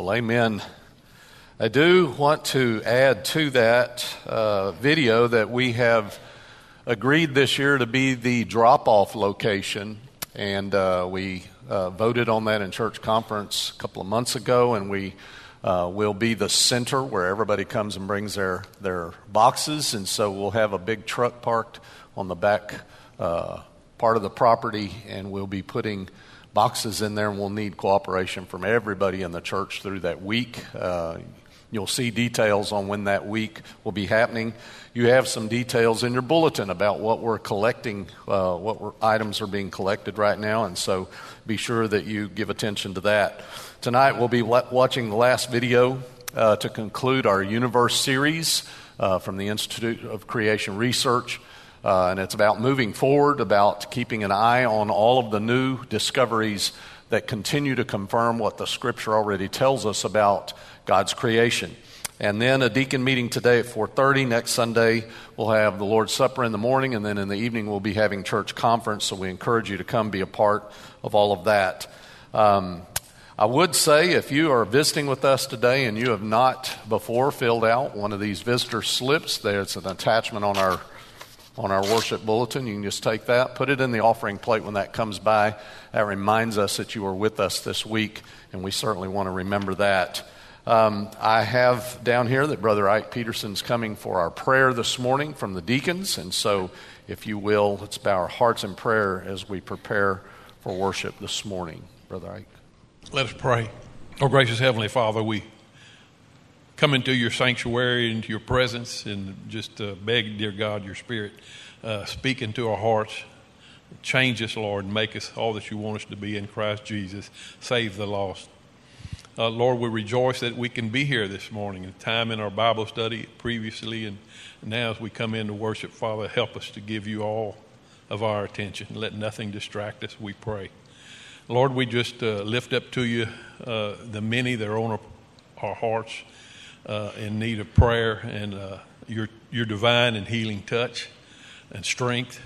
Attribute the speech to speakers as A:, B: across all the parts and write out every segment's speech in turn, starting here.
A: Well, amen. I do want to add to that video that we have agreed this year to be the drop-off location, and we voted on that in church conference a couple of months ago, and we will be the center where everybody comes and brings their boxes, and so we'll have a big truck parked on the back part of the property, and we'll be putting boxes in there, and we'll need cooperation from everybody in the church through that week. You'll see details on when that week will be happening. You have some details in your bulletin about what we're collecting, items are being collected right now, and so be sure that you give attention to that. Tonight we'll be watching the last video to conclude our Universe series from the Institute of Creation Research, and it's about moving forward, about keeping an eye on all of the new discoveries that continue to confirm what the Scripture already tells us about God's creation. And then a deacon meeting today at 4:30. Next Sunday, we'll have the Lord's Supper in the morning, and then in the evening, we'll be having church conference, so we encourage you to come be a part of all of that. I would say if you are visiting with us today and you have not before filled out one of these visitor slips, there's an attachment on our worship bulletin. You can just take that, put it in the offering plate when that comes by. That reminds us that you are with us this week, and we certainly want to remember that. I have down here that Brother Ike Peterson's coming for our prayer this morning from the deacons, and so if you will, let's bow our hearts in prayer as we prepare for worship this morning. Brother Ike.
B: Let us pray. Oh, gracious Heavenly Father, we come into your sanctuary, into your presence, and just beg, dear God, your Spirit, speak into our hearts. Change us, Lord, and make us all that you want us to be in Christ Jesus. Save the lost. Lord, we rejoice that we can be here this morning, a time in our Bible study previously, and now as we come in to worship, Father, help us to give you all of our attention. Let nothing distract us, we pray. Lord, we just lift up to you the many that are on our hearts in need of prayer and your divine and healing touch and strength.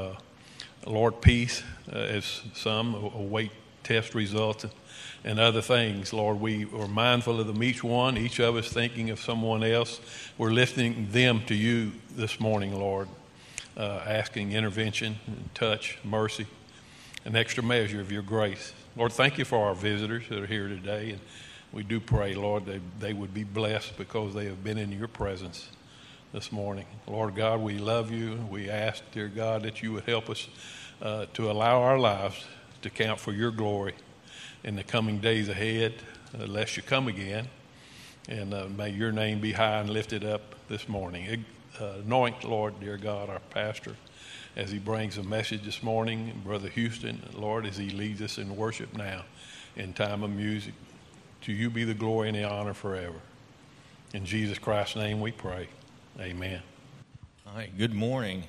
B: Lord, peace as some await test results and other things. Lord, we are mindful of them, each one, each of us thinking of someone else. We're lifting them to you this morning, Lord, asking intervention, and touch, mercy, an extra measure of your grace. Lord, thank you for our visitors that are here today, and we do pray, Lord, they would be blessed because they have been in your presence this morning. Lord God, we love you. We ask, dear God, that you would help us to allow our lives to count for your glory in the coming days ahead, unless you come again. And may your name be high and lifted up this morning. Anoint, Lord, dear God, our pastor, as he brings a message this morning. Brother Houston, Lord, as he leads us in worship now, in time of music. To you be the glory and the honor forever. In Jesus Christ's name we pray. Amen.
C: All right, good morning.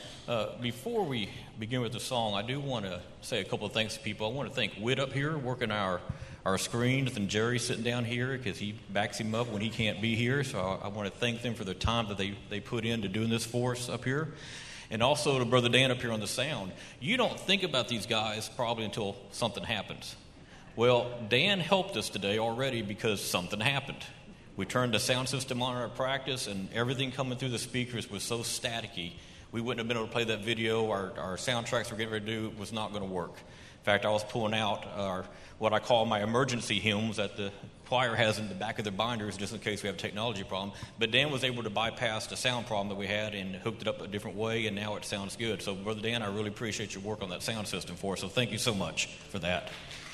C: Before we begin with the song, I do want to say a couple of thanks to people. I want to thank Whit up here working our screens, and Jerry sitting down here because he backs him up when he can't be here. So I want to thank them for the time that they put into doing this for us up here. And also to Brother Dan up here on the sound. You don't think about these guys probably until something happens. Well, Dan helped us today already because something happened. We turned the sound system on in our practice, and everything coming through the speakers was so staticky, we wouldn't have been able to play that video. Our soundtracks we're getting ready to do was not going to work. In fact, I was pulling out what I call my emergency hymns that the choir has in the back of their binders just in case we have a technology problem. But Dan was able to bypass the sound problem that we had and hooked it up a different way, and now it sounds good. So, Brother Dan, I really appreciate your work on that sound system for us, so thank you so much for that.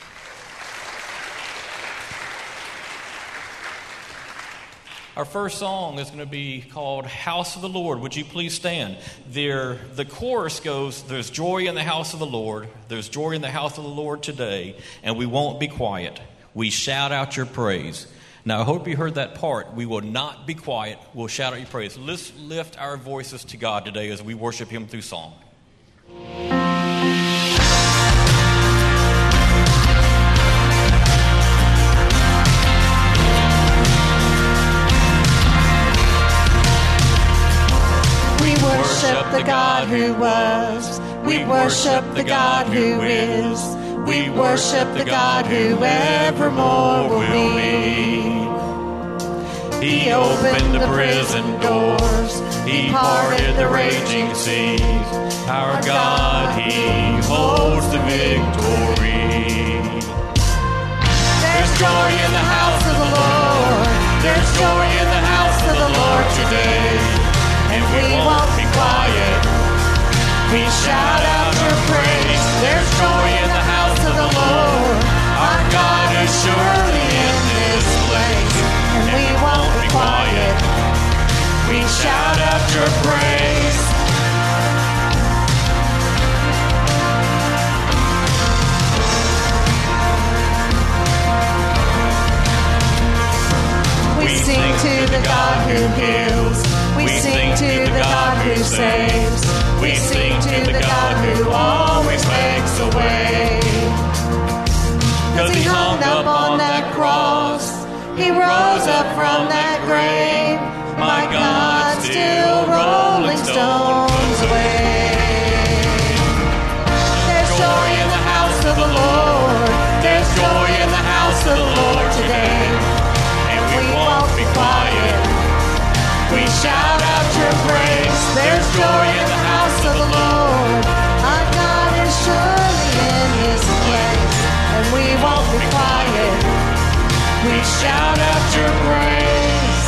C: Our first song is going to be called House of the Lord. Would you please stand? The chorus goes, there's joy in the house of the Lord. There's joy in the house of the Lord today, and we won't be quiet. We shout out your praise. Now, I hope you heard that part. We will not be quiet. We'll shout out your praise. Let's lift our voices to God today as we worship him through song.
D: We worship the God who was. We worship the God who is. We worship the God who evermore will be.
C: opened the prison doors. He parted the raging seas. Our God, He holds the victory. There's joy in the house of the Lord. There's joy in the house of the Lord today. And we won't be quiet. We shout out your praise. There's joy in the house of the Lord. Our God is surely in this place. And we won't be quiet. We shout out your praise.
D: We sing to the God who heals. We sing to the God who saves. We sing to the God who always makes a way. 'Cause He hung up on that cross. He rose up from that grave. My God, still rolling stones away. There's joy in the house of the Lord. There's joy in the house of the Lord today. And we won't be quiet. We shout out your praise. There's joy in the house of the Lord. Our God is surely in His place. And we won't be quiet. We shout out your praise.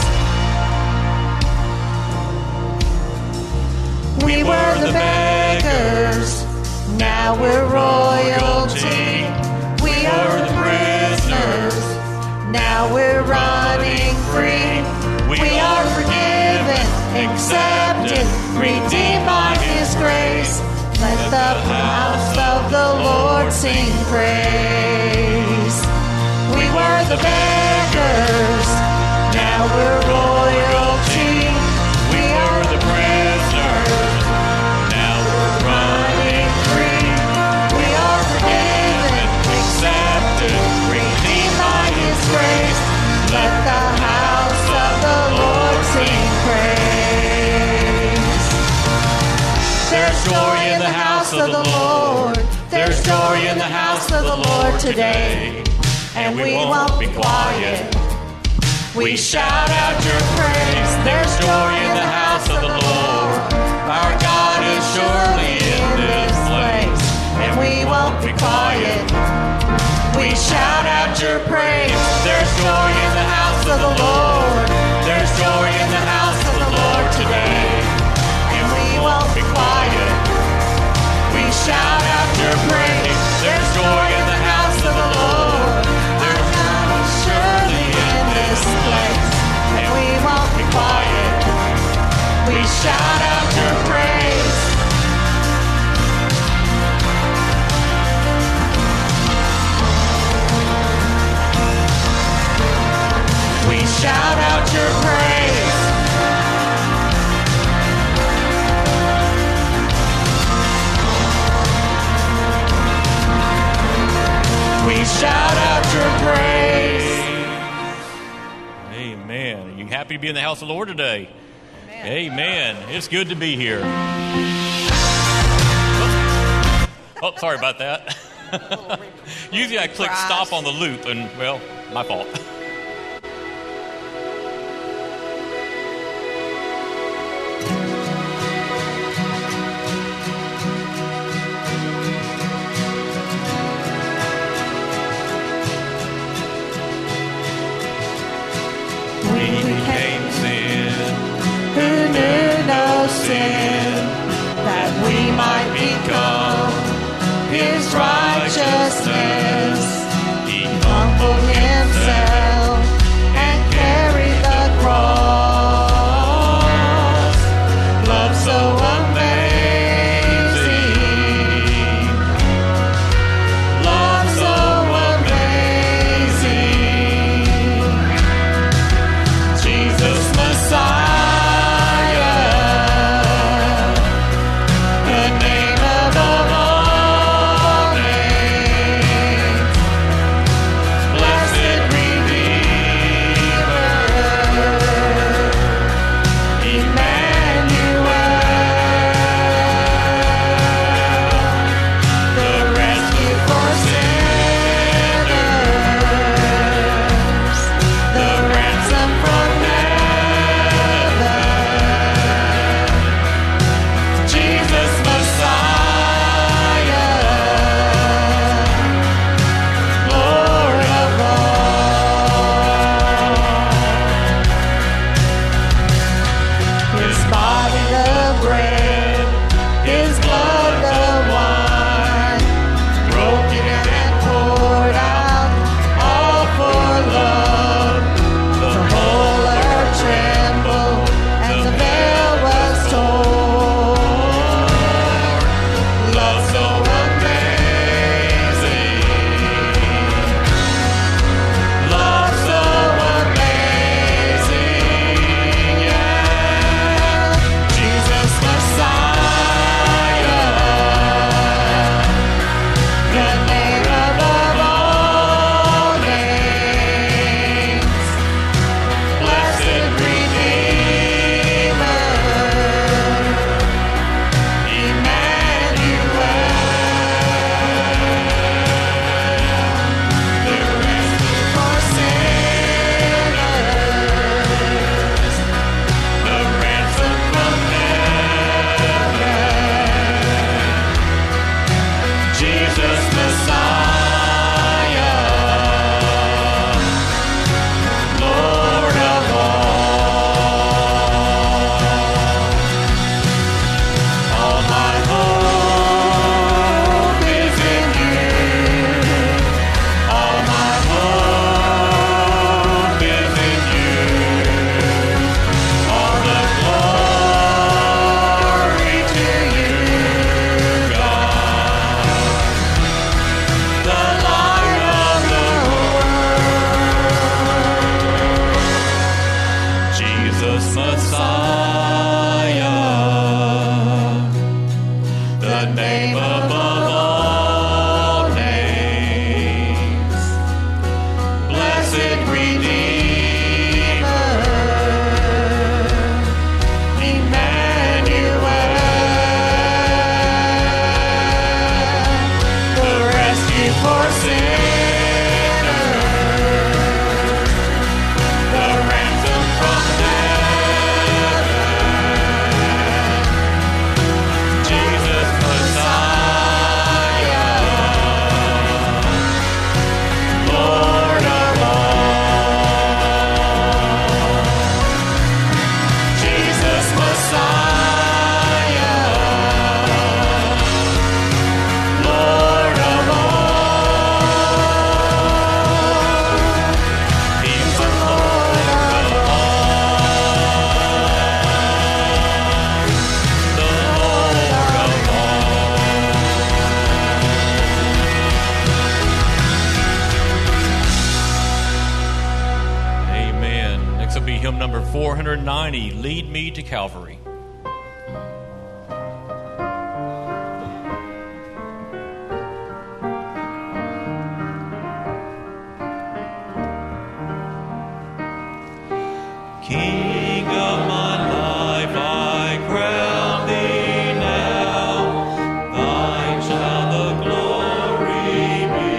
D: We were the beggars, now we're royalty. We are the prisoners, now we're running free. We are forgiven, accepted, redeemed by His grace. Let the house of the Lord sing praise. We were the beggars, now we're royalty. We are the prisoners, now we're running free. We are forgiven, accepted, redeemed by His grace. Let the house of the Lord sing praise. There's joy in the house of the Lord. There's joy in the house of the Lord today. And we won't be quiet. We shout out your praise. There's joy in the house of the Lord. Our God is surely in this place. And we won't be quiet. We shout out your praise. There's joy in the house of the Lord. There's joy in the house of the Lord today. And we won't be quiet. We shout out your praise. There's joy in the house of the Lord. Our God is surely in this place. And we won't be quiet. We shout out your praise. We shout out your praise. We shout out your praise.
C: Amen. Are you happy to be in the house of the Lord today? Amen. It's good to be here. Oh, sorry about that. Usually I click stop on the loop, and, well, my fault.
D: We became sin, who knew no sin, that we might become His righteousness. He humbled Himself and carried the cross. Love so amazing. Love so amazing. Jesus Messiah, the name above all names.
C: will be hymn number 490, Lead Me to Calvary.
E: King of my life, I crown thee now. Thine shall the glory be.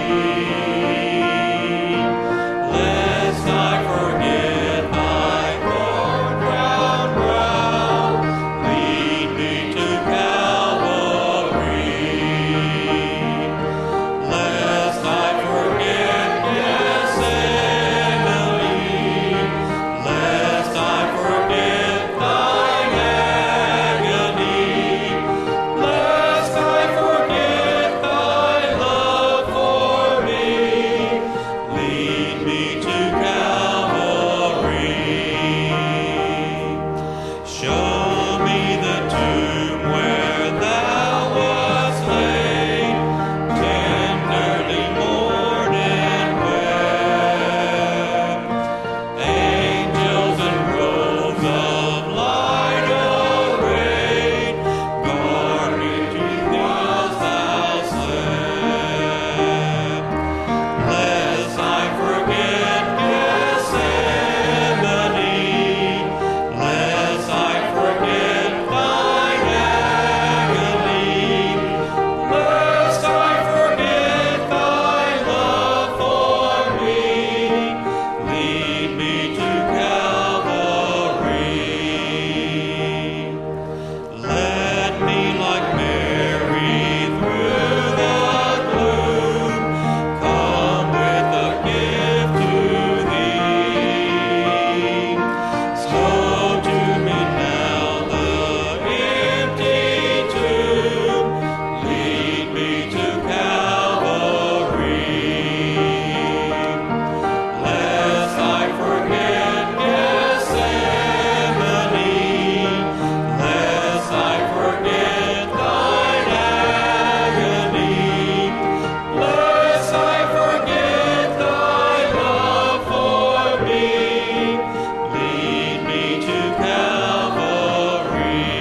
E: Lest I forget thy thorn-crowned brow, lead me to Calvary. Lest I forget Gethsemane, lest I forget thine agony, lest I forget thy love for me. Lead me to Calvary. Show me the tomb where thou wast laid, tenderly mourned and wept. Angels in robes of light arrayed, guarding thee whilst thou slept. Lest I forget Gethsemane, lest I forget thine agony, lest I forget thy love for me. Lead me to Calvary. Let me, like Mary, through the gloom, come with a gift to thee. Slow to me now the empty tomb. Lead me to Calvary. Lest I forget Gethsemane, lest I forget thine agony, lest I forget thy love for me. Lead me to Calvary.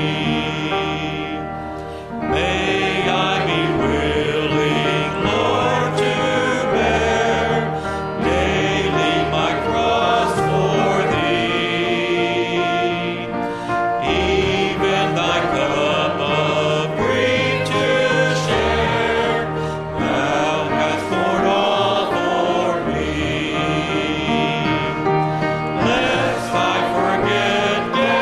E: May I be willing, Lord, to bear daily my cross for thee, even thy cup of grief to share. Thou hast borne all for me. Lest I forget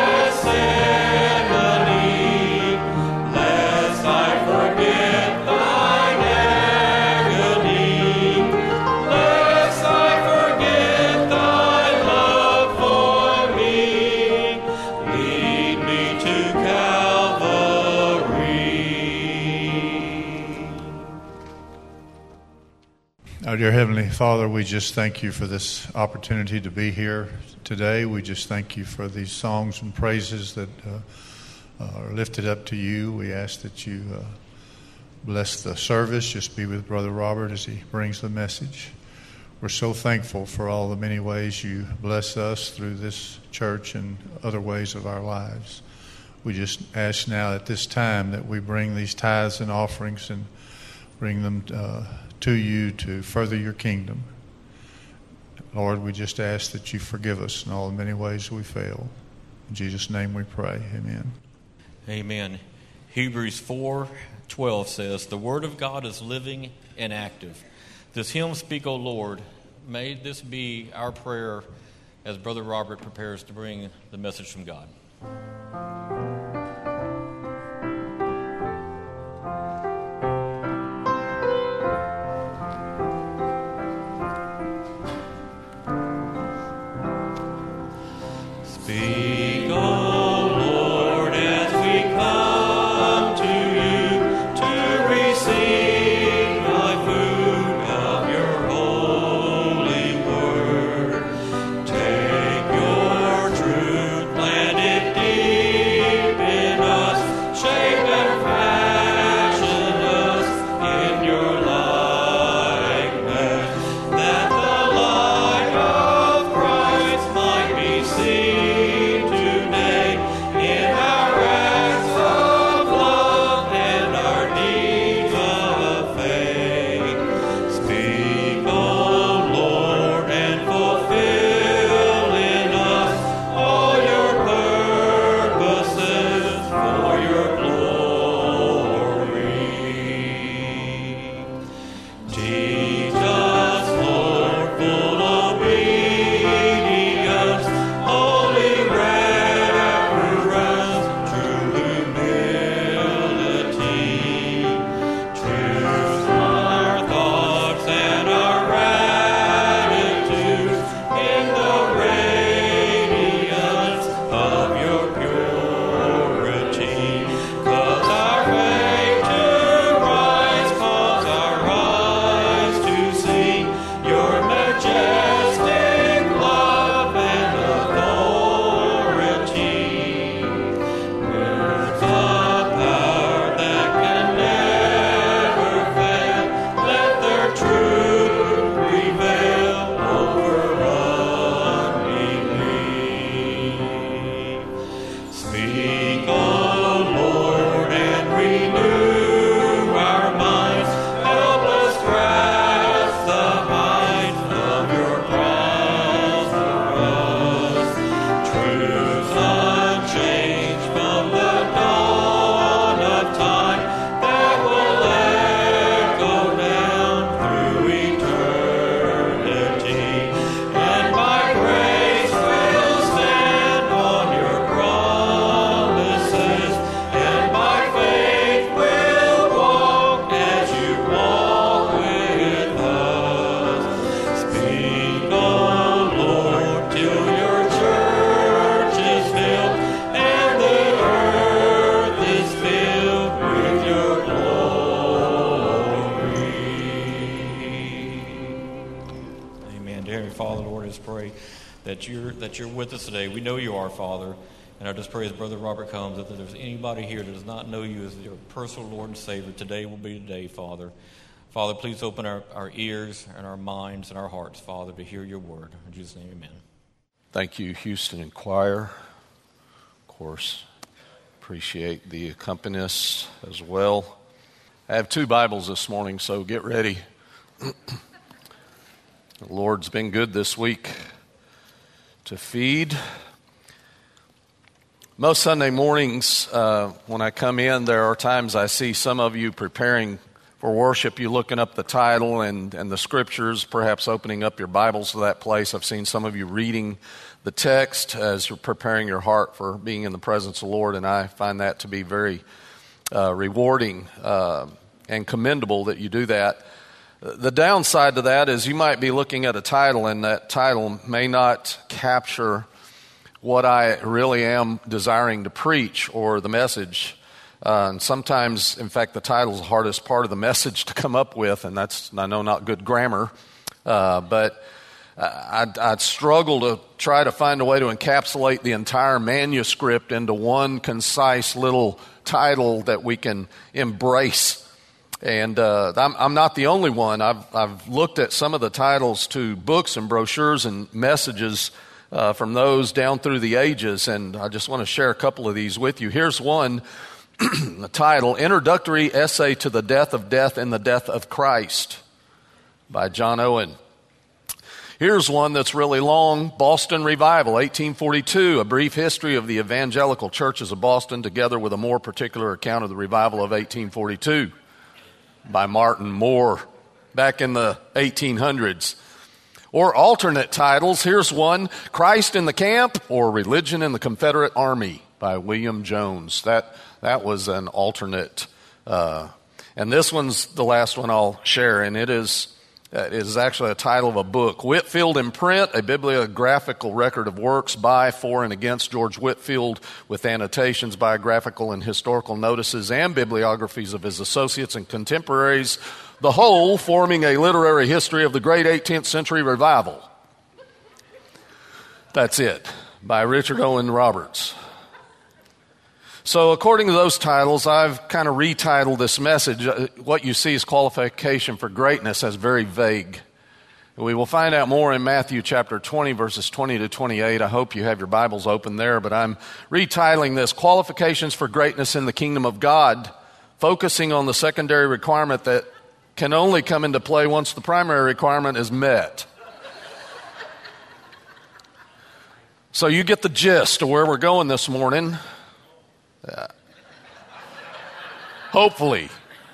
E: Gethsemane, lest I forget thine agony, lest I forget thy love for me. Lead me to Calvary.
F: Our dear Heavenly Father, we just thank you for this opportunity to be here today. We just thank you for these songs and praises that are lifted up to you. We ask that you bless the service. Just be with Brother Robert as he brings the message. We're so thankful for all the many ways you bless us through this church and other ways of our lives. We just ask now at this time that we bring these tithes and offerings and bring them to you to further your kingdom. Lord, we just ask that you forgive us in all the many ways we fail. In Jesus' name we pray. Amen.
C: Amen. Hebrews 4:12 says, "The word of God is living and active." This hymn, "Speak, O Lord," may this be our prayer as Brother Robert prepares to bring the message from God.
E: Speak, O Lord, as we come to you to receive thy food of your holy word. Take your truth, plant it deep in us, shape and fashion us in your likeness, that the light of Christ might be
C: just pray that you're with us today. We know you are, Father. And I just pray as Brother Robert comes, that if there's anybody here that does not know you as your personal Lord and Savior, today will be the day, Father. Father, please open our ears and our minds and our hearts, Father, to hear your word. In Jesus' name, amen.
A: Thank you, Houston and choir. Of course, appreciate the accompanist as well. I have 2 Bibles this morning, so get ready. The Lord's been good this week to feed. Most Sunday mornings, when I come in, there are times I see some of you preparing for worship, you looking up the title and the scriptures, perhaps opening up your Bibles to that place. I've seen some of you reading the text as you're preparing your heart for being in the presence of the Lord, and I find that to be very rewarding and commendable that you do that. The downside to that is you might be looking at a title, and that title may not capture what I really am desiring to preach or the message. And sometimes, in fact, the title is the hardest part of the message to come up with, and that's, I know, not good grammar. But I'd struggle to try to find a way to encapsulate the entire manuscript into one concise little title that we can embrace. And I'm not the only one. I've looked at some of the titles to books and brochures and messages from those down through the ages, and I just want to share a couple of these with you. Here's one, the title, Introductory Essay to the Death of Death and the Death of Christ by John Owen. Here's one that's really long, Boston Revival, 1842, a brief history of the evangelical churches of Boston, together with a more particular account of the revival of 1842 by Martin Moore back in the 1800s. Or alternate titles, here's one, Christ in the Camp or Religion in the Confederate Army by William Jones. That was an alternate. And this one's the last one I'll share, and it is actually a title of a book. Whitefield in Print, a bibliographical record of works by, for, and against George Whitefield, with annotations, biographical and historical notices, and bibliographies of his associates and contemporaries, the whole forming a literary history of the great 18th century revival. That's it, by Richard Owen Roberts. So according to those titles, I've kind of retitled this message. What you see as qualification for greatness as very vague. We will find out more in Matthew chapter 20, verses 20 to 28. I hope you have your Bibles open there, but I'm retitling this, Qualifications for Greatness in the Kingdom of God, focusing on the secondary requirement that can only come into play once the primary requirement is met. So you get the gist of where we're going this morning. Hopefully.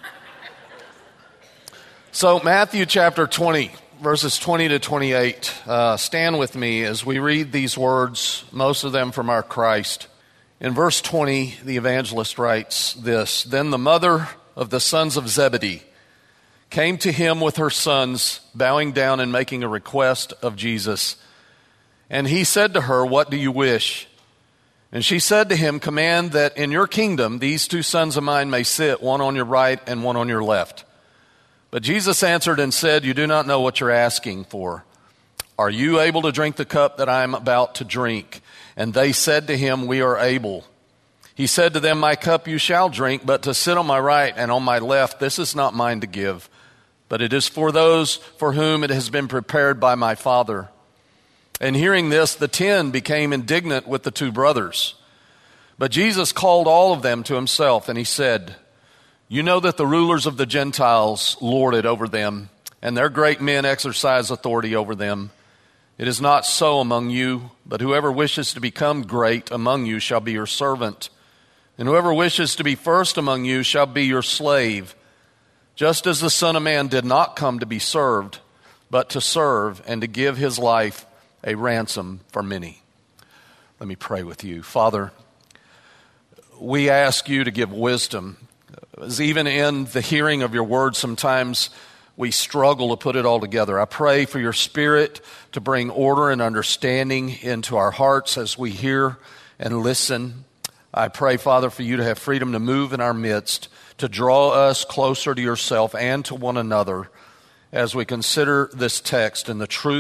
A: So Matthew chapter 20, verses 20 to 28. Stand with me as we read these words, most of them from our Christ. In verse 20, the evangelist writes this, Then the mother of the sons of Zebedee came to him with her sons, bowing down and making a request of Jesus. And he said to her, What do you wish? And she said to him, Command that in your kingdom these 2 sons of mine may sit, one on your right and one on your left. But Jesus answered and said, You do not know what you're asking for. Are you able to drink the cup that I am about to drink? And they said to him, We are able. He said to them, My cup you shall drink, but to sit on my right and on my left, this is not mine to give, but it is for those for whom it has been prepared by my Father. And hearing this, the 10 became indignant with the 2 brothers. But Jesus called all of them to himself, and he said, You know that the rulers of the Gentiles lord it over them, and their great men exercise authority over them. It is not so among you, but whoever wishes to become great among you shall be your servant, and whoever wishes to be first among you shall be your slave. Just as the Son of Man did not come to be served, but to serve and to give his life a ransom for many. Let me pray with you. Father, we ask you to give wisdom. As even in the hearing of your word, sometimes we struggle to put it all together. I pray for your Spirit to bring order and understanding into our hearts as we hear and listen. I pray, Father, for you to have freedom to move in our midst, to draw us closer to yourself and to one another as we consider this text and the truth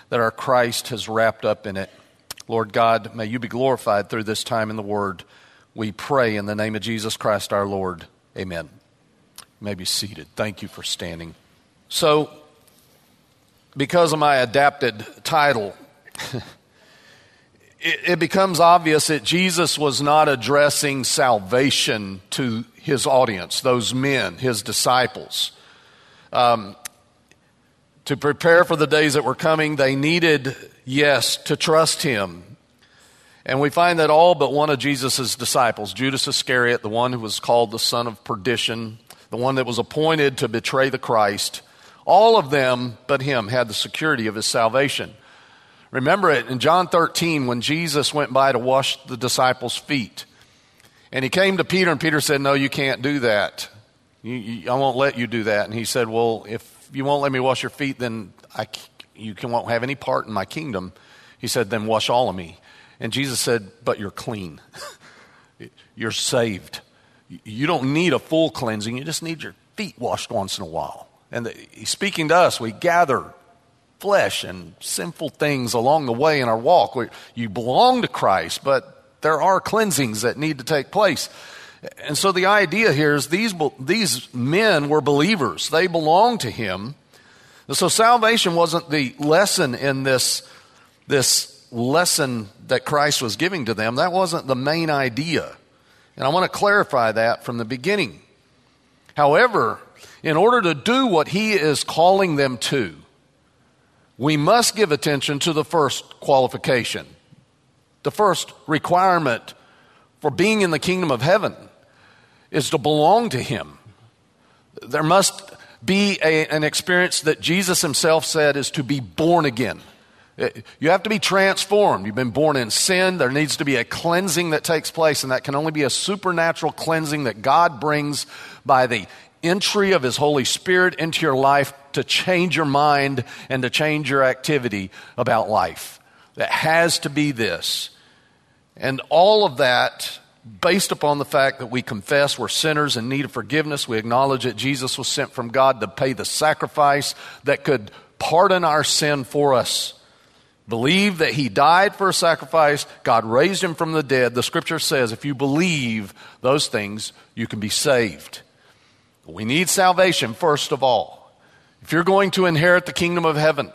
A: that our Christ has wrapped up in it. Lord God, may you be glorified through this time in the Word. We pray in the name of Jesus Christ our Lord. Amen. You may be seated. Thank you for standing. So, because of my adapted title, it becomes obvious that Jesus was not addressing salvation to his audience, those men, his disciples. To prepare for the days that were coming, they needed, yes, to trust him. And we find that all but one of Jesus' disciples, Judas Iscariot, the one who was called the son of perdition, the one that was appointed to betray the Christ, all of them but him had the security of his salvation. Remember it in John 13 when Jesus went by to wash the disciples' feet. And he came to Peter, and Peter said, "No, you can't do that. I won't let you do that." And he said, "Well, if you won't let me wash your feet, then you won't have any part in my kingdom." He said, "Then wash all of me." And Jesus said, "But you're clean. You're saved. You don't need a full cleansing. You just need your feet washed once in a while." And he's speaking to us. We gather flesh and sinful things along the way in our walk. You belong to Christ, but there are cleansings that need to take place. And so the idea here is these men were believers. They belonged to him. And so salvation wasn't the lesson in this lesson that Christ was giving to them. That wasn't the main idea. And I want to clarify that from the beginning. However, in order to do what he is calling them to, we must give attention to the first qualification, the first requirement for being in the kingdom of heaven is to belong to him. There must be an experience that Jesus himself said is to be born again. You have to be transformed. You've been born in sin. There needs to be a cleansing that takes place, and that can only be a supernatural cleansing that God brings by the entry of his Holy Spirit into your life to change your mind and to change your activity about life. That has to be this. And all of that based upon the fact that we confess we're sinners in need of forgiveness. We acknowledge that Jesus was sent from God to pay the sacrifice that could pardon our sin for us. Believe that he died for a sacrifice. God raised him from the dead. The scripture says if you believe those things, you can be saved. We need salvation first of all. If you're going to inherit the kingdom of heaven,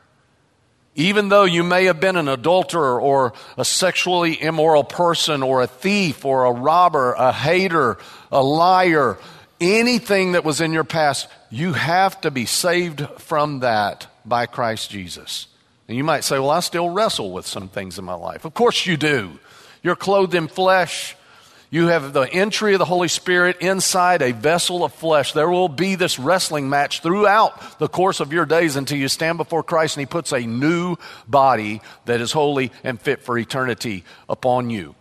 A: even though you may have been an adulterer or a sexually immoral person or a thief or a robber, a hater, a liar, anything that was in your past, you have to be saved from that by Christ Jesus. And you might say, well, I still wrestle with some things in my life. Of course you do. You're clothed in flesh. You have the entry of the Holy Spirit inside a vessel of flesh. There will be this wrestling match throughout the course of your days until you stand before Christ and he puts a new body that is holy and fit for eternity upon you.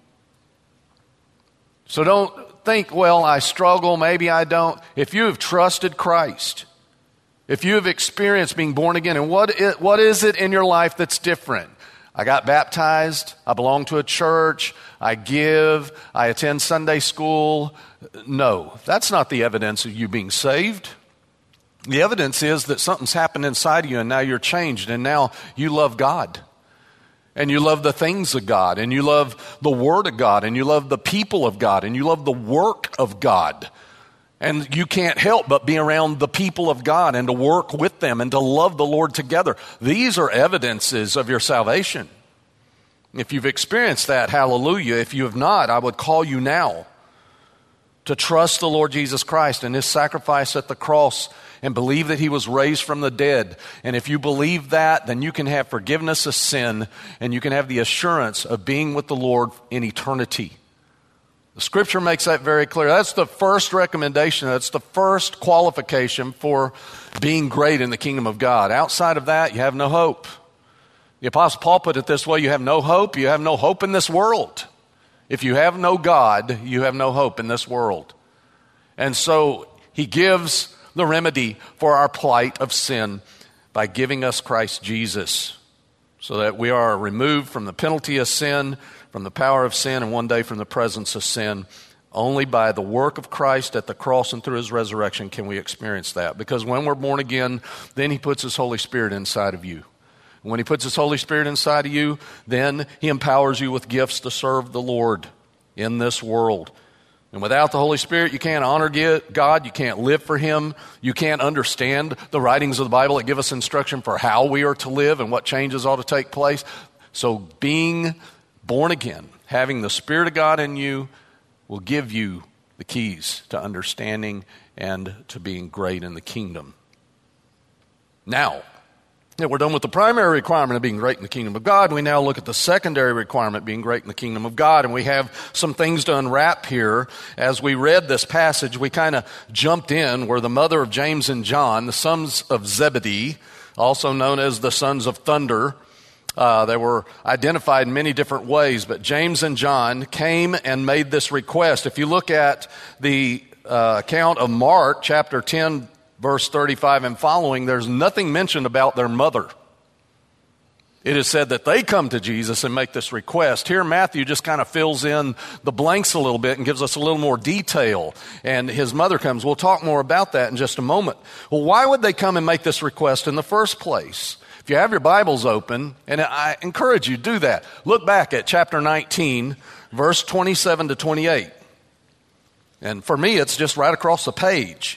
A: So don't think, well, I struggle, maybe I don't. If you have trusted Christ, if you have experienced being born again, and what is it in your life that's different? I got baptized, I belong to a church, I give, I attend Sunday school. No, that's not the evidence of you being saved. The evidence is that something's happened inside of you and now you're changed and now you love God. And you love the things of God and you love the Word of God and you love the people of God and you love the work of God. And you can't help but be around the people of God and to work with them and to love the Lord together. These are evidences of your salvation. If you've experienced that, hallelujah. If you have not, I would call you now to trust the Lord Jesus Christ and his sacrifice at the cross and believe that he was raised from the dead. And if you believe that, then you can have forgiveness of sin and you can have the assurance of being with the Lord in eternity. The scripture makes that very clear. That's the first recommendation. That's the first qualification for being great in the kingdom of God. Outside of that, you have no hope. The Apostle Paul put it this way, you have no hope. You have no hope in this world. If you have no God, you have no hope in this world. And so he gives the remedy for our plight of sin by giving us Christ Jesus so that we are removed from the penalty of sin, from the power of sin, and one day from the presence of sin. Only by the work of Christ at the cross and through his resurrection can we experience that. Because when we're born again, then he puts his Holy Spirit inside of you. When he puts his Holy Spirit inside of you, then he empowers you with gifts to serve the Lord in this world. And without the Holy Spirit, you can't honor God, you can't live for him, you can't understand the writings of the Bible that give us instruction for how we are to live and what changes ought to take place. So being born again, having the Spirit of God in you, will give you the keys to understanding and to being great in the kingdom. Now, we're done with the primary requirement of being great in the kingdom of God. We now look at the secondary requirement, being great in the kingdom of God. And we have some things to unwrap here. As we read this passage, we kind of jumped in where the mother of James and John, the sons of Zebedee, also known as the sons of thunder, they were identified in many different ways. But James and John came and made this request. If you look at the account of Mark, chapter 10, verse 35 and following, there's nothing mentioned about their mother. It is said that they come to Jesus and make this request. Here, Matthew just kind of fills in the blanks a little bit and gives us a little more detail. And his mother comes. We'll talk more about that in just a moment. Well, why would they come and make this request in the first place? If you have your Bibles open, and I encourage you, do that. Look back at chapter 19, verse 27 to 28. And for me, it's just right across the page.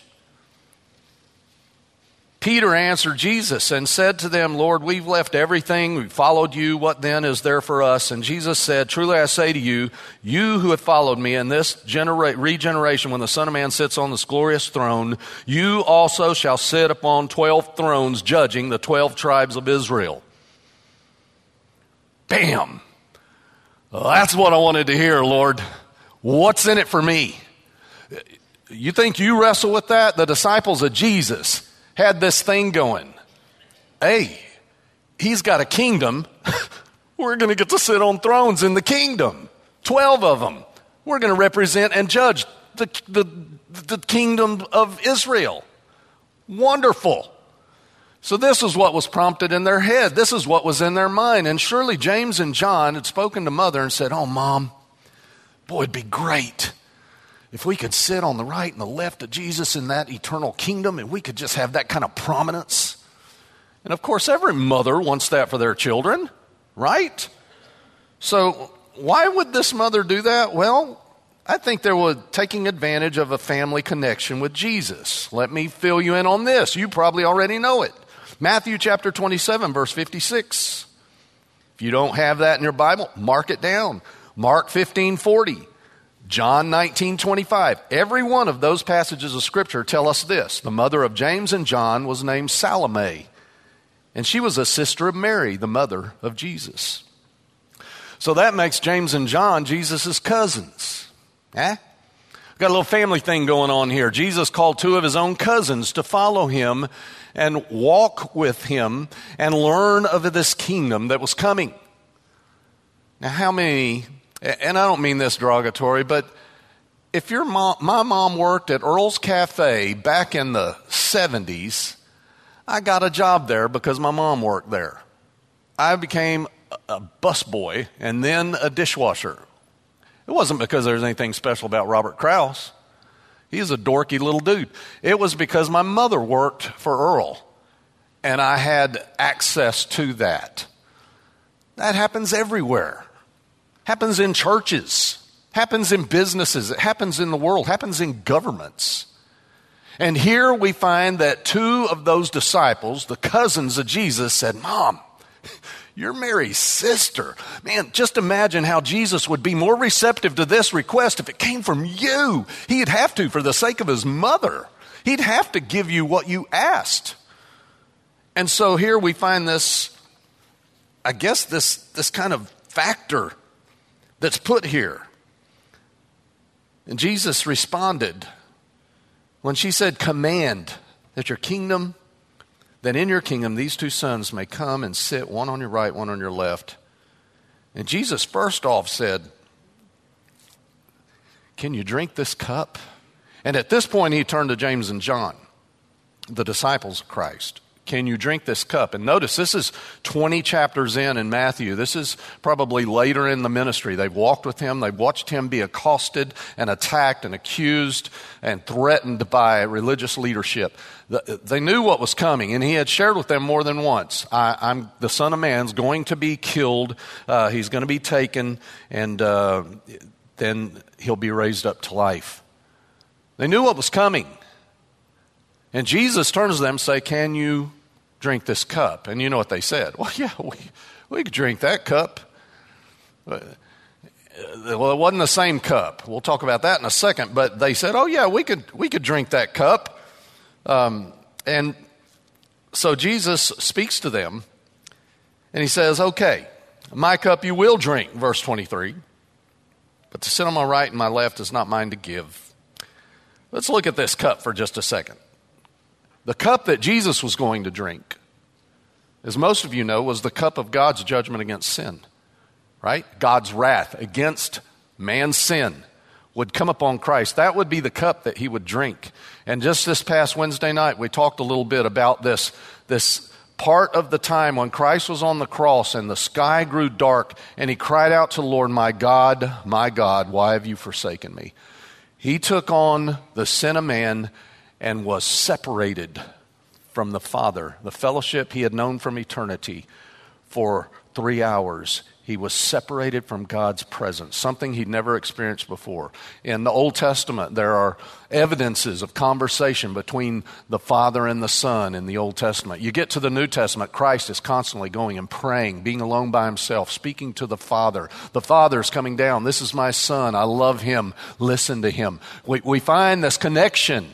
A: Peter answered Jesus and said to them, Lord, we've left everything, we've followed you, what then is there for us? And Jesus said, truly I say to you, you who have followed me in this regeneration, when the Son of Man sits on this glorious throne, you also shall sit upon 12 thrones, judging the 12 tribes of Israel. Bam! Well, that's what I wanted to hear, Lord. What's in it for me? You think you wrestle with that? The disciples of Jesus had this thing going. Hey, he's got a kingdom. We're going to get to sit on thrones in the kingdom. 12 of them. We're going to represent and judge the kingdom of Israel. Wonderful. So this is what was prompted in their head. This is what was in their mind. And surely James and John had spoken to Mother and said, oh, Mom, boy, it'd be great if we could sit on the right and the left of Jesus in that eternal kingdom, and we could just have that kind of prominence. And of course, every mother wants that for their children, right? So why would this mother do that? Well, I think they were taking advantage of a family connection with Jesus. Let me fill you in on this. You probably already know it. Matthew chapter 27, verse 56. If you don't have that in your Bible, mark it down. Mark 15:40. John 19:25. Every one of those passages of Scripture tell us this. The mother of James and John was named Salome, and she was a sister of Mary, the mother of Jesus. So that makes James and John Jesus' cousins. Got a little family thing going on here. Jesus called two of his own cousins to follow him and walk with him and learn of this kingdom that was coming. Now, how many... And I don't mean this derogatory, but if my mom worked at Earl's Cafe back in the 70s, I got a job there because my mom worked there. I became a busboy and then a dishwasher. It wasn't because there was anything special about Robert Krause. He's a dorky little dude. It was because my mother worked for Earl, and I had access to that. That happens everywhere. Happens in churches, happens in businesses, it happens in the world, happens in governments. And here we find that two of those disciples, the cousins of Jesus, said, Mom, you're Mary's sister. Man, just imagine how Jesus would be more receptive to this request if it came from you. He'd have to, for the sake of his mother. He'd have to give you what you asked. And so here we find this, I guess this kind of factor that's put here. And Jesus responded when she said, command that your kingdom, that in your kingdom these two sons may come and sit, one on your right, one on your left. And Jesus first off said, can you drink this cup? And at this point he turned to James and John, the disciples of Christ. can you drink this cup? And notice, this is 20 chapters in Matthew. This is probably later in the ministry. They've walked with him. They've watched him be accosted and attacked and accused and threatened by religious leadership. They knew what was coming, and he had shared with them more than once. I'm the Son of Man's going to be killed. He's going to be taken, and then he'll be raised up to life. They knew what was coming. And Jesus turns to them and says, can you drink this cup? And you know what they said. Well, yeah, we could drink that cup. Well, it wasn't the same cup. We'll talk about that in a second. But they said, oh, yeah, we could drink that cup. And so Jesus speaks to them, and he says, okay, my cup you will drink, verse 23. But to sit on my right and my left is not mine to give. Let's look at this cup for just a second. The cup that Jesus was going to drink, as most of you know, was the cup of God's judgment against sin, right? God's wrath against man's sin would come upon Christ. That would be the cup that he would drink. And just this past Wednesday night, we talked a little bit about this part of the time when Christ was on the cross and the sky grew dark and he cried out to the Lord, my God, why have you forsaken me? He took on the sin of man and was separated from the Father. The fellowship he had known from eternity for 3 hours. He was separated from God's presence, something he'd never experienced before. In the Old Testament, there are evidences of conversation between the Father and the Son in the Old Testament. You get to the New Testament, Christ is constantly going and praying, being alone by himself, speaking to the Father. The Father is coming down. This is my Son. I love him. Listen to him. We find this connection.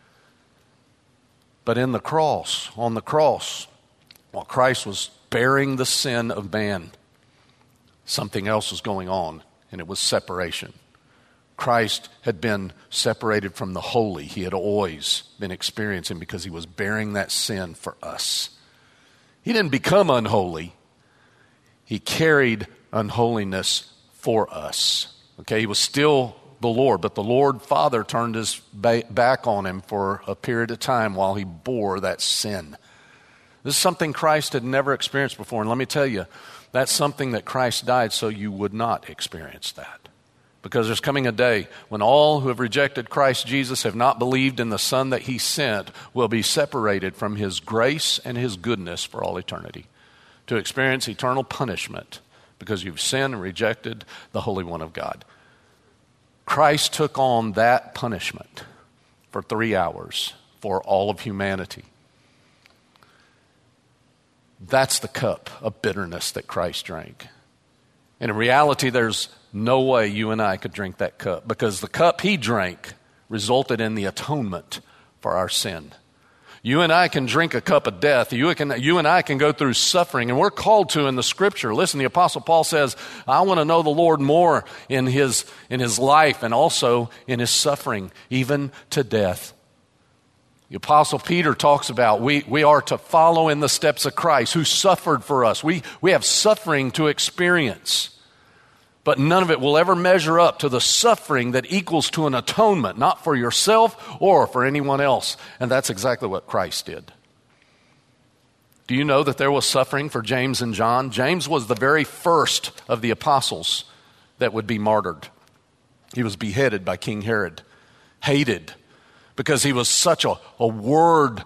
A: But on the cross, while Christ was bearing the sin of man, something else was going on, and it was separation. Christ had been separated from the holy. He had always been experiencing because he was bearing that sin for us. He didn't become unholy. He carried unholiness for us. Okay, he was still the Lord, but the Lord Father turned his back on him for a period of time while he bore that sin. This is something Christ had never experienced before, and let me tell you, that's something that Christ died so you would not experience that. Because there's coming a day when all who have rejected Christ Jesus, have not believed in the Son that he sent, will be separated from his grace and his goodness for all eternity, to experience eternal punishment because you've sinned and rejected the Holy One of God. Christ took on that punishment for 3 hours for all of humanity. That's the cup of bitterness that Christ drank. And in reality, there's no way you and I could drink that cup, because the cup he drank resulted in the atonement for our sin. You and I can drink a cup of death. You and I can go through suffering, and we're called to in the Scripture. Listen, the Apostle Paul says, I want to know the Lord more in his life and also in his suffering, even to death. The Apostle Peter talks about we are to follow in the steps of Christ, who suffered for us. We have suffering to experience. But none of it will ever measure up to the suffering that equals to an atonement, not for yourself or for anyone else. And that's exactly what Christ did. Do you know that there was suffering for James and John? James was the very first of the apostles that would be martyred. He was beheaded by King Herod, hated because he was such a wordsmith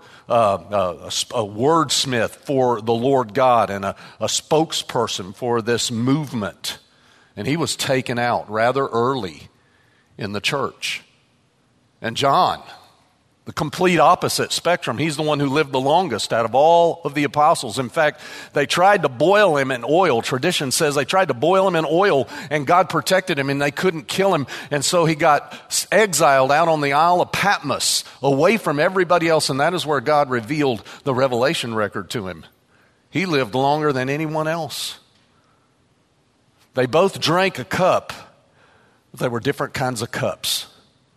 A: for the Lord God and a spokesperson for this movement. And he was taken out rather early in the church. And John, the complete opposite spectrum, he's the one who lived the longest out of all of the apostles. In fact, they tried to boil him in oil. Tradition says they tried to boil him in oil, and God protected him, and they couldn't kill him. And so he got exiled out on the Isle of Patmos, away from everybody else, and that is where God revealed the revelation record to him. He lived longer than anyone else. They both drank a cup, but they were different kinds of cups.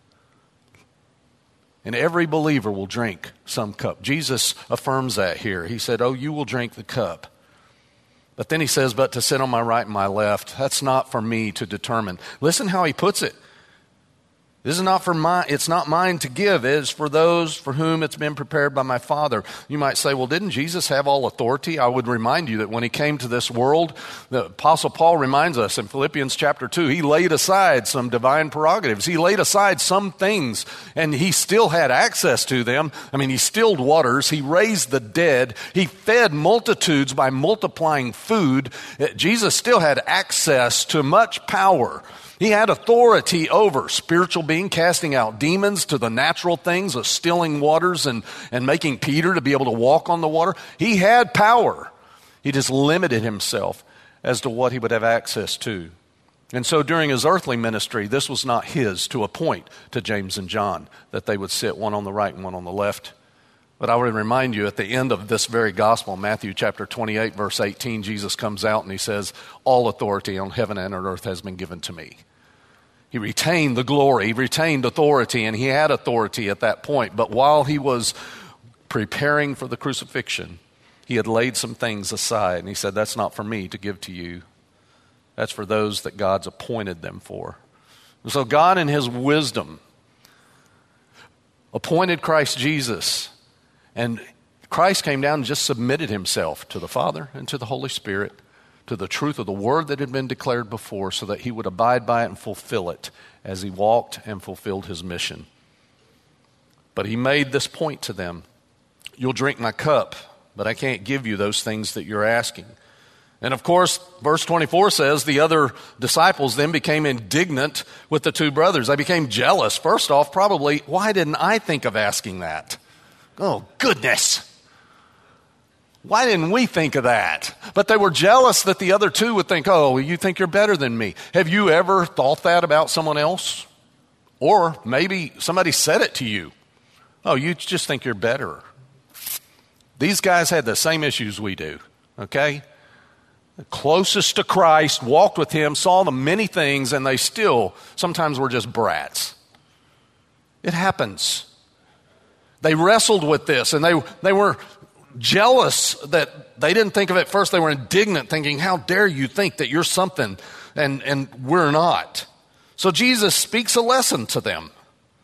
A: And every believer will drink some cup. Jesus affirms that here. He said, oh, you will drink the cup. But then he says, but to sit on my right and my left, that's not for me to determine. Listen how he puts it. This is not for mine. It's not mine to give. It is for those for whom it's been prepared by my Father. You might say, well, didn't Jesus have all authority? I would remind you that when he came to this world, the Apostle Paul reminds us in Philippians chapter 2, he laid aside some divine prerogatives. He laid aside some things, and he still had access to them. I mean, he stilled waters. He raised the dead. He fed multitudes by multiplying food. Jesus still had access to much power. He had authority over spiritual being, casting out demons, to the natural things of stilling waters and making Peter to be able to walk on the water. He had power. He just limited himself as to what he would have access to. And so during his earthly ministry, this was not his to appoint to James and John, that they would sit one on the right and one on the left. But I would remind you, at the end of this very gospel, Matthew chapter 28, verse 18, Jesus comes out and he says, all authority on heaven and on earth has been given to me. He retained the glory, he retained authority, and he had authority at that point. But while he was preparing for the crucifixion, he had laid some things aside, and he said, that's not for me to give to you. That's for those that God's appointed them for. And so God in his wisdom appointed Christ Jesus, and Christ came down and just submitted himself to the Father and to the Holy Spirit, to the truth of the word that had been declared before, so that he would abide by it and fulfill it as he walked and fulfilled his mission. But he made this point to them: you'll drink my cup, but I can't give you those things that you're asking. And of course, verse 24 says the other disciples then became indignant with the two brothers. They became jealous. First off, probably, why didn't I think of asking that? Oh, goodness. Why didn't we think of that? But they were jealous that the other two would think, oh, you think you're better than me. Have you ever thought that about someone else? Or maybe somebody said it to you. Oh, you just think you're better. These guys had the same issues we do, okay? The closest to Christ, walked with him, saw the many things, and they still sometimes were just brats. It happens. They wrestled with this, and they were jealous that they didn't think of it first. They were indignant, thinking, how dare you think that you're something and we're not. So Jesus speaks a lesson to them.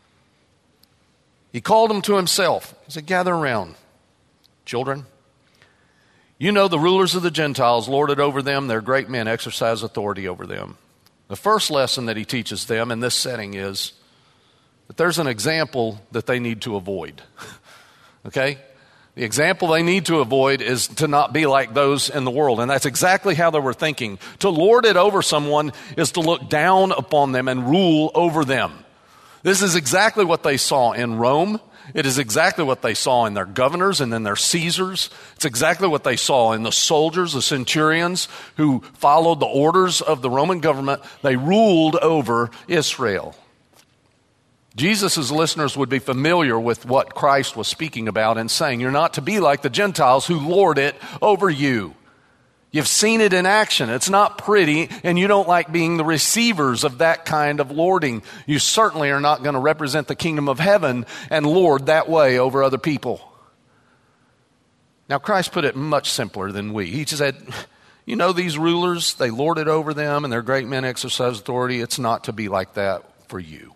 A: He called them to himself. He said, gather around, children. You know the rulers of the Gentiles lord it over them. Their great men exercise authority over them. The first lesson that he teaches them in this setting is that there's an example that they need to avoid. Okay? The example they need to avoid is to not be like those in the world. And that's exactly how they were thinking. To lord it over someone is to look down upon them and rule over them. This is exactly what they saw in Rome. It is exactly what they saw in their governors and in their Caesars. It's exactly what they saw in the soldiers, the centurions who followed the orders of the Roman government. They ruled over Israel. Jesus' listeners would be familiar with what Christ was speaking about and saying, you're not to be like the Gentiles who lord it over you. You've seen it in action. It's not pretty, and you don't like being the receivers of that kind of lording. You certainly are not going to represent the kingdom of heaven and lord that way over other people. Now, Christ put it much simpler than we. He just said, you know these rulers, they lord it over them, and their great men exercise authority. It's not to be like that for you.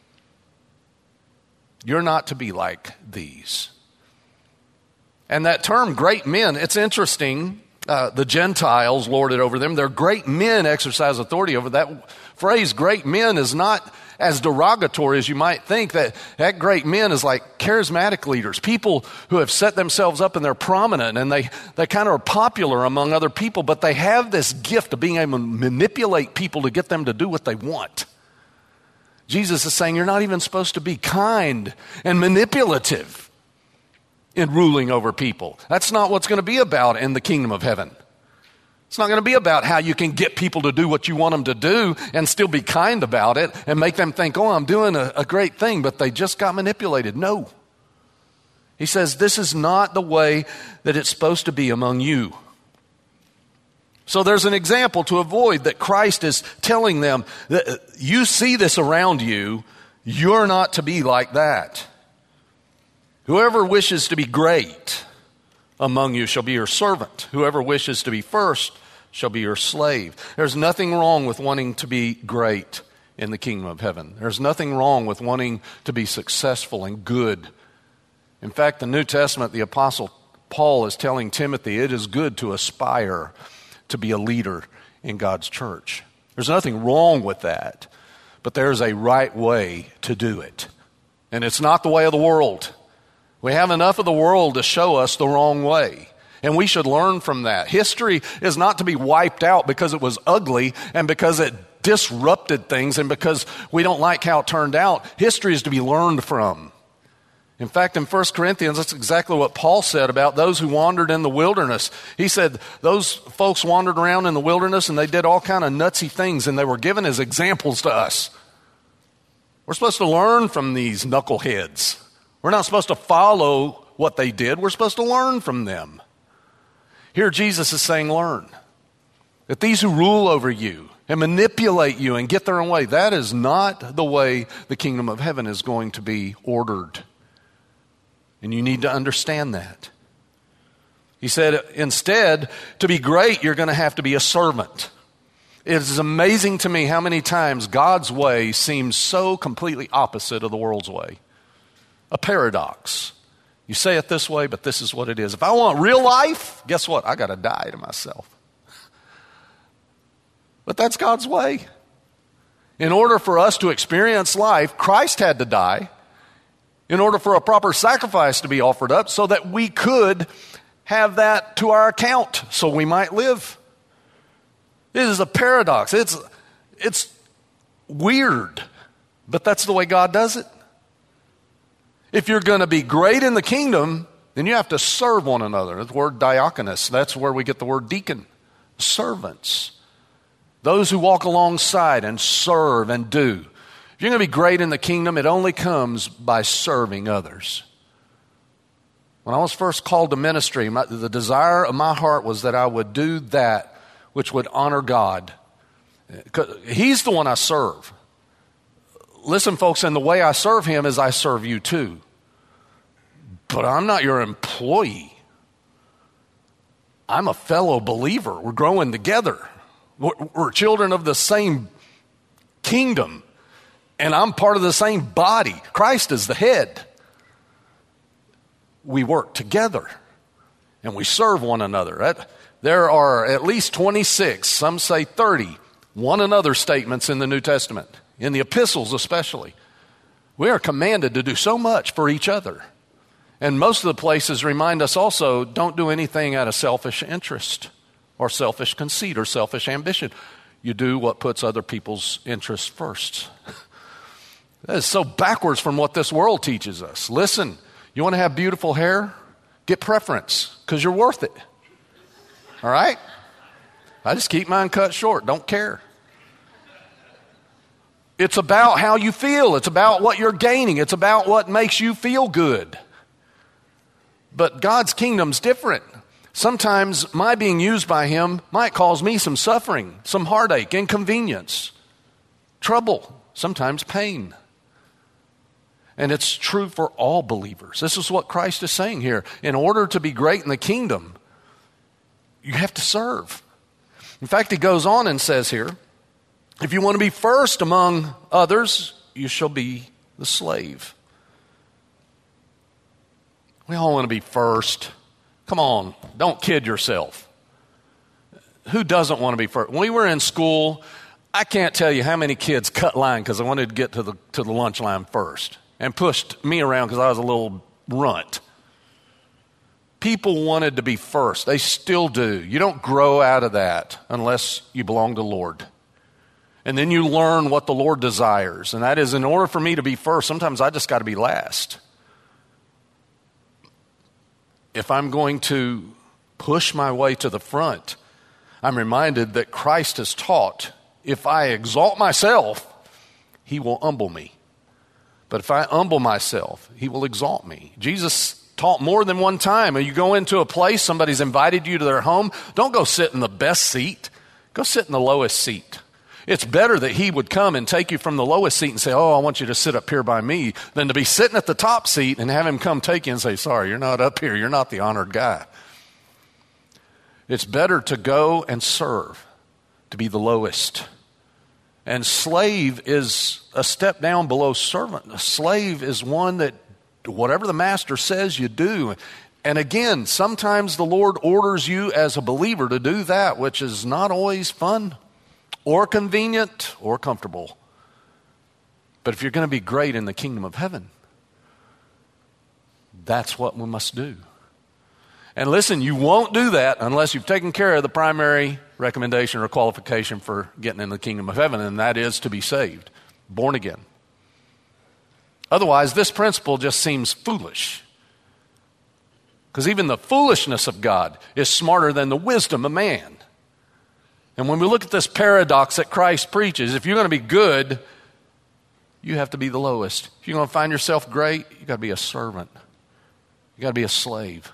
A: You're not to be like these. And that term, great men, it's interesting. The Gentiles lord it over them. Their great men exercise authority over that phrase. Great men is not as derogatory as you might think. That great men is like charismatic leaders, people who have set themselves up and they're prominent and they kind of are popular among other people, but they have this gift of being able to manipulate people to get them to do what they want. Jesus is saying you're not even supposed to be kind and manipulative in ruling over people. That's not what's going to be about in the kingdom of heaven. It's not going to be about how you can get people to do what you want them to do and still be kind about it and make them think, oh, I'm doing a great thing, but they just got manipulated. No. He says this is not the way that it's supposed to be among you. So there's an example to avoid that Christ is telling them that you see this around you, you're not to be like that. Whoever wishes to be great among you shall be your servant. Whoever wishes to be first shall be your slave. There's nothing wrong with wanting to be great in the kingdom of heaven. There's nothing wrong with wanting to be successful and good. In fact, the New Testament, the Apostle Paul is telling Timothy it is good to aspire to be a leader in God's church. There's nothing wrong with that, but there's a right way to do it. And it's not the way of the world. We have enough of the world to show us the wrong way. And we should learn from that. History is not to be wiped out because it was ugly and because it disrupted things and because we don't like how it turned out. History is to be learned from. In fact, in 1 Corinthians, that's exactly what Paul said about those who wandered in the wilderness. He said those folks wandered around in the wilderness and they did all kind of nutsy things, and they were given as examples to us. We're supposed to learn from these knuckleheads. We're not supposed to follow what they did. We're supposed to learn from them. Here Jesus is saying, learn. That these who rule over you and manipulate you and get their own way, that is not the way the kingdom of heaven is going to be ordered. And you need to understand that. He said, instead, to be great, you're going to have to be a servant. It is amazing to me how many times God's way seems so completely opposite of the world's way. A paradox. You say it this way, but this is what it is. If I want real life, guess what? I got to die to myself. But that's God's way. In order for us to experience life, Christ had to die in order for a proper sacrifice to be offered up so that we could have that to our account so we might live. It is a paradox. It's weird, but that's the way God does it. If you're going to be great in the kingdom, then you have to serve one another. The word diakonos, that's where we get the word deacon. Servants. Those who walk alongside and serve and do. If you're going to be great in the kingdom, it only comes by serving others. When I was first called to ministry, the desire of my heart was that I would do that which would honor God. He's the one I serve. Listen, folks, and the way I serve Him is I serve you too. But I'm not your employee. I'm a fellow believer. We're growing together. We're children of the same kingdom. And I'm part of the same body. Christ is the head. We work together. And we serve one another. There are at least 26, some say 30, one another statements in the New Testament. In the epistles especially. We are commanded to do so much for each other. And most of the places remind us also, don't do anything out of selfish interest or selfish conceit or selfish ambition. You do what puts other people's interests first. That is so backwards from what this world teaches us. Listen, you want to have beautiful hair? Get preference, because you're worth it. All right? I just keep mine cut short. Don't care. It's about how you feel. It's about what you're gaining. It's about what makes you feel good. But God's kingdom's different. Sometimes my being used by Him might cause me some suffering, some heartache, inconvenience, trouble, sometimes pain. And it's true for all believers. This is what Christ is saying here. In order to be great in the kingdom, you have to serve. In fact, He goes on and says here, if you want to be first among others, you shall be the slave. We all want to be first. Come on, don't kid yourself. Who doesn't want to be first? When we were in school, I can't tell you how many kids cut line because they wanted to get to the lunch line first and pushed me around because I was a little runt. People wanted to be first. They still do. You don't grow out of that unless you belong to the Lord. And then you learn what the Lord desires. And that is, in order for me to be first, sometimes I just got to be last. If I'm going to push my way to the front, I'm reminded that Christ has taught, if I exalt myself, He will humble me. But if I humble myself, He will exalt me. Jesus taught more than one time. You go into a place, somebody's invited you to their home, don't go sit in the best seat. Go sit in the lowest seat. It's better that He would come and take you from the lowest seat and say, oh, I want you to sit up here by me, than to be sitting at the top seat and have Him come take you and say, sorry, you're not up here. You're not the honored guy. It's better to go and serve, to be the lowest, And slave is a step down below servant. A slave is one that whatever the master says, you do. And again, sometimes the Lord orders you as a believer to do that, which is not always fun or convenient or comfortable. But if you're going to be great in the kingdom of heaven, that's what we must do. And listen, you won't do that unless you've taken care of the primary recommendation or qualification for getting in the kingdom of heaven, and that is to be saved, born again. Otherwise, this principle just seems foolish. Because even the foolishness of God is smarter than the wisdom of man. And when we look at this paradox that Christ preaches, if you're going to be good, you have to be the lowest. If you're going to find yourself great, you've got to be a servant. You've got to be a slave.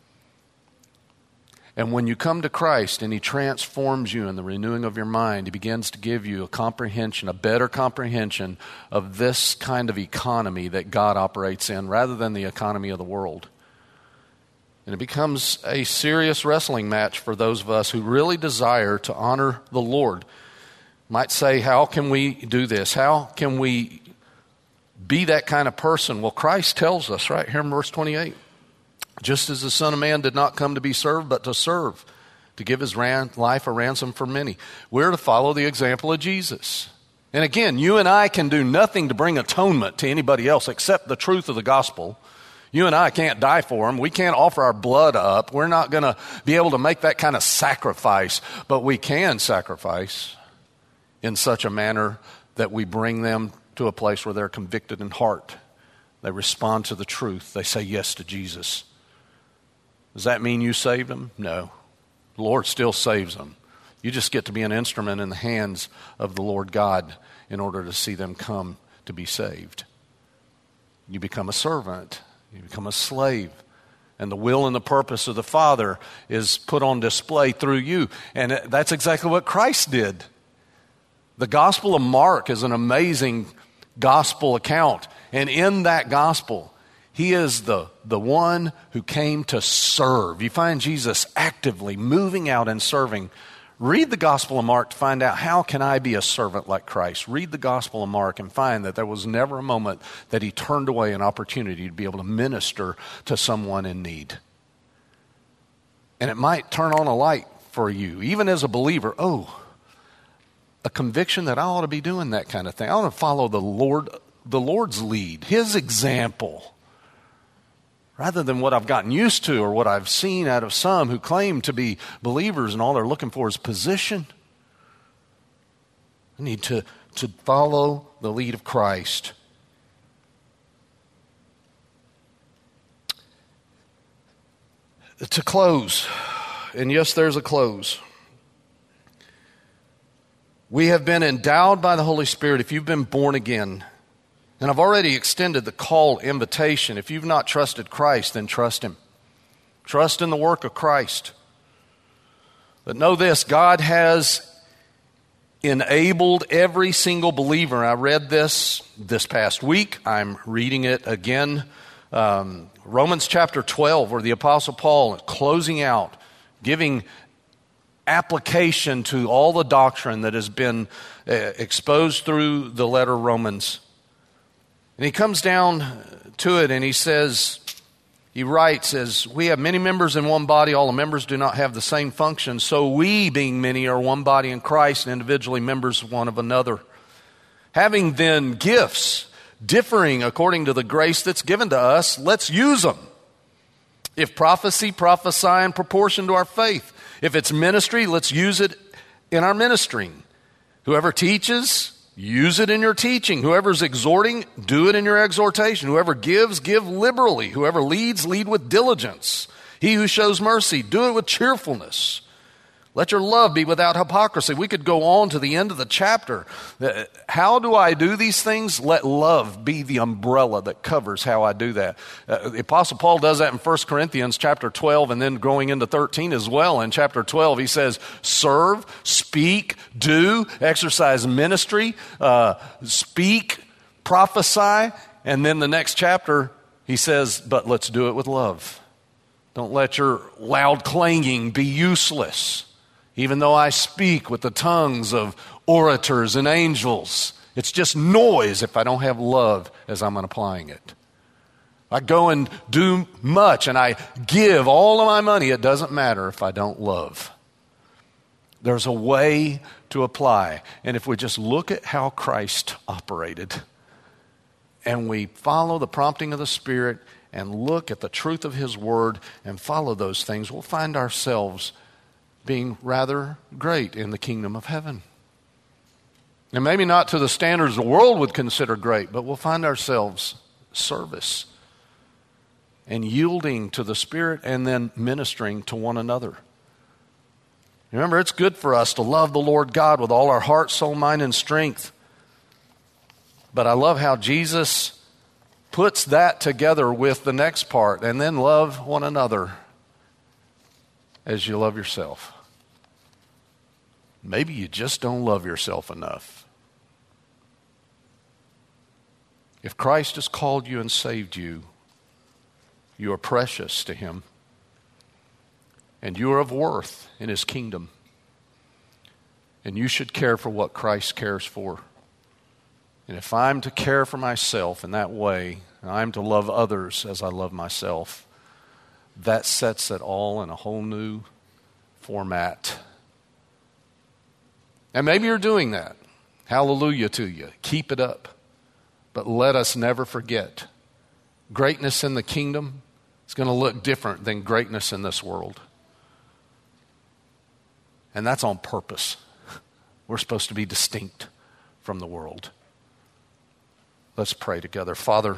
A: And when you come to Christ and He transforms you in the renewing of your mind, He begins to give you a comprehension, a better comprehension of this kind of economy that God operates in rather than the economy of the world. And it becomes a serious wrestling match for those of us who really desire to honor the Lord. Might say, how can we do this? How can we be that kind of person? Well, Christ tells us right here in verse 28. Just as the Son of Man did not come to be served, but to serve, to give His life a ransom for many. We're to follow the example of Jesus. And again, you and I can do nothing to bring atonement to anybody else except the truth of the gospel. You and I can't die for them. We can't offer our blood up. We're not going to be able to make that kind of sacrifice. But we can sacrifice in such a manner that we bring them to a place where they're convicted in heart. They respond to the truth. They say yes to Jesus. Does that mean you saved them? No. The Lord still saves them. You just get to be an instrument in the hands of the Lord God in order to see them come to be saved. You become a servant. You become a slave. And the will and the purpose of the Father is put on display through you. And that's exactly what Christ did. The Gospel of Mark is an amazing gospel account. And in that gospel, He is the one who came to serve. You find Jesus actively moving out and serving. Read the Gospel of Mark to find out, how can I be a servant like Christ? Read the Gospel of Mark and find that there was never a moment that He turned away an opportunity to be able to minister to someone in need. And it might turn on a light for you, even as a believer. Oh, a conviction that I ought to be doing that kind of thing. I want to follow the Lord's lead, His example. Rather than what I've gotten used to or what I've seen out of some who claim to be believers and all they're looking for is position. I need to follow the lead of Christ. To close, and yes, there's a close. We have been endowed by the Holy Spirit if you've been born again. And I've already extended the call invitation. If you've not trusted Christ, then trust Him. Trust in the work of Christ. But know this, God has enabled every single believer. I read this past week. I'm reading it again. Romans chapter 12, where the Apostle Paul is closing out, giving application to all the doctrine that has been exposed through the letter Romans. And he comes down to it and he says, he writes, as we have many members in one body, all the members do not have the same function. So we, being many, are one body in Christ and individually members one of another. Having then gifts differing according to the grace that's given to us, let's use them. If prophecy, prophesy in proportion to our faith. If it's ministry, let's use it in our ministering. Whoever teaches, use it in your teaching. Whoever's exhorting, do it in your exhortation. Whoever gives, give liberally. Whoever leads, lead with diligence. He who shows mercy, do it with cheerfulness. Let your love be without hypocrisy. We could go on to the end of the chapter. How do I do these things? Let love be the umbrella that covers how I do that. The Apostle Paul does that in 1 Corinthians chapter 12 and then going into 13 as well. In chapter 12 he says, serve, speak, do, exercise ministry, speak, prophesy. And then the next chapter he says, but let's do it with love. Don't let your loud clanging be useless. Even though I speak with the tongues of orators and angels. It's just noise if I don't have love as I'm applying it. I go and do much and I give all of my money. It doesn't matter if I don't love. There's a way to apply. And if we just look at how Christ operated and we follow the prompting of the Spirit and look at the truth of His Word and follow those things, we'll find ourselves being rather great in the kingdom of heaven. And maybe not to the standards the world would consider great, but we'll find ourselves service and yielding to the Spirit and then ministering to one another. Remember, it's good for us to love the Lord God with all our heart, soul, mind, and strength. But I love how Jesus puts that together with the next part, and then love one another as you love yourself. Maybe you just don't love yourself enough. If Christ has called you and saved you, you are precious to Him. And you are of worth in His kingdom. And you should care for what Christ cares for. And if I'm to care for myself in that way, and I'm to love others as I love myself, that sets it all in a whole new format. And maybe you're doing that. Hallelujah to you. Keep it up. But let us never forget, greatness in the kingdom is going to look different than greatness in this world. And that's on purpose. We're supposed to be distinct from the world. Let's pray together. Father,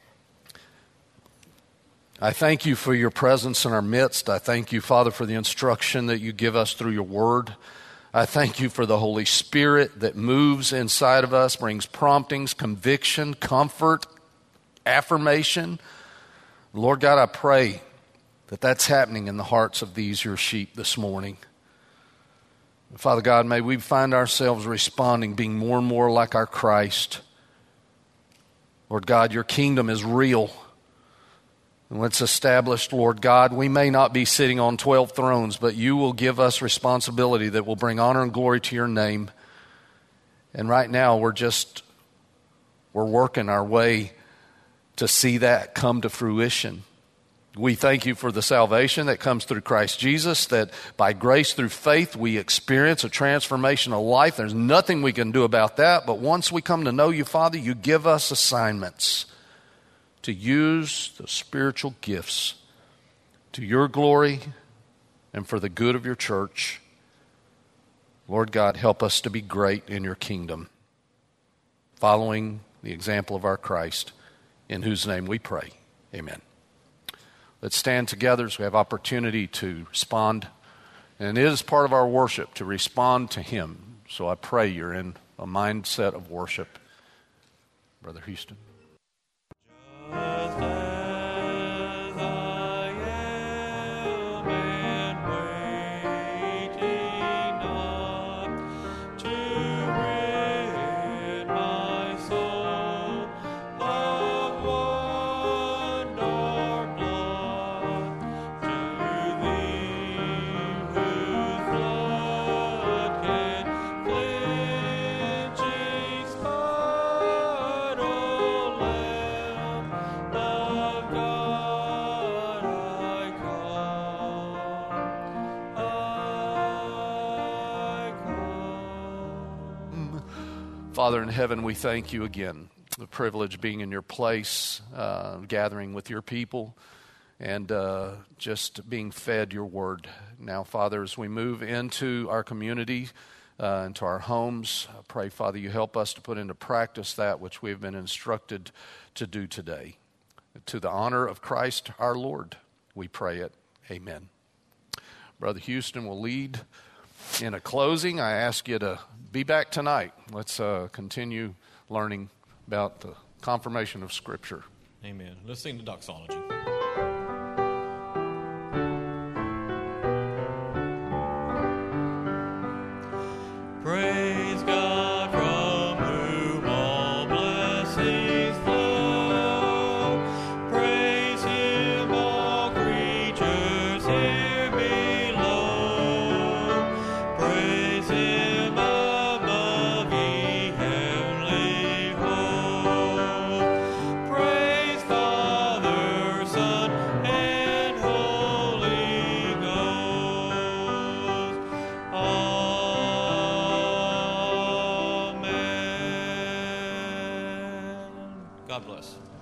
A: I thank you for your presence in our midst. I thank you, Father, for the instruction that you give us through your word. I thank you for the Holy Spirit that moves inside of us, brings promptings, conviction, comfort, affirmation. Lord God, I pray that that's happening in the hearts of these your sheep this morning. Father God, may we find ourselves responding, being more and more like our Christ. Lord God, your kingdom is real. And when it's established, Lord God, we may not be sitting on 12 thrones, but you will give us responsibility that will bring honor and glory to your name. And right now, we're working our way to see that come to fruition. We thank you for the salvation that comes through Christ Jesus, that by grace through faith we experience a transformation of life. There's nothing we can do about that, but once we come to know you, Father, you give us assignments to use the spiritual gifts to your glory and for the good of your church. Lord God, help us to be great in your kingdom, following the example of our Christ, in whose name we pray. Amen. Let's stand together as we have opportunity to respond. And it is part of our worship to respond to Him. So I pray you're in a mindset of worship. Brother Houston.
E: Just as I am and waiting not to rid my soul of one dark blot, to Thee whose blood can cleanse each spot, O Lamb of God, I come.
A: Father in heaven, we thank you again. The privilege of being in your place, gathering with your people, and just being fed your word. Now, Father, as we move into our community, into our homes, I pray, Father, you help us to put into practice that which we've been instructed to do today. To the honor of Christ our Lord, we pray it. Amen. Brother Houston will lead in a closing. I ask you to be back tonight. Let's continue learning about the confirmation of Scripture.
C: Amen. Let's sing the doxology.
E: Praise God from whom all blessings flow. Praise Him, all creatures here below. Praise Him above.
C: God bless.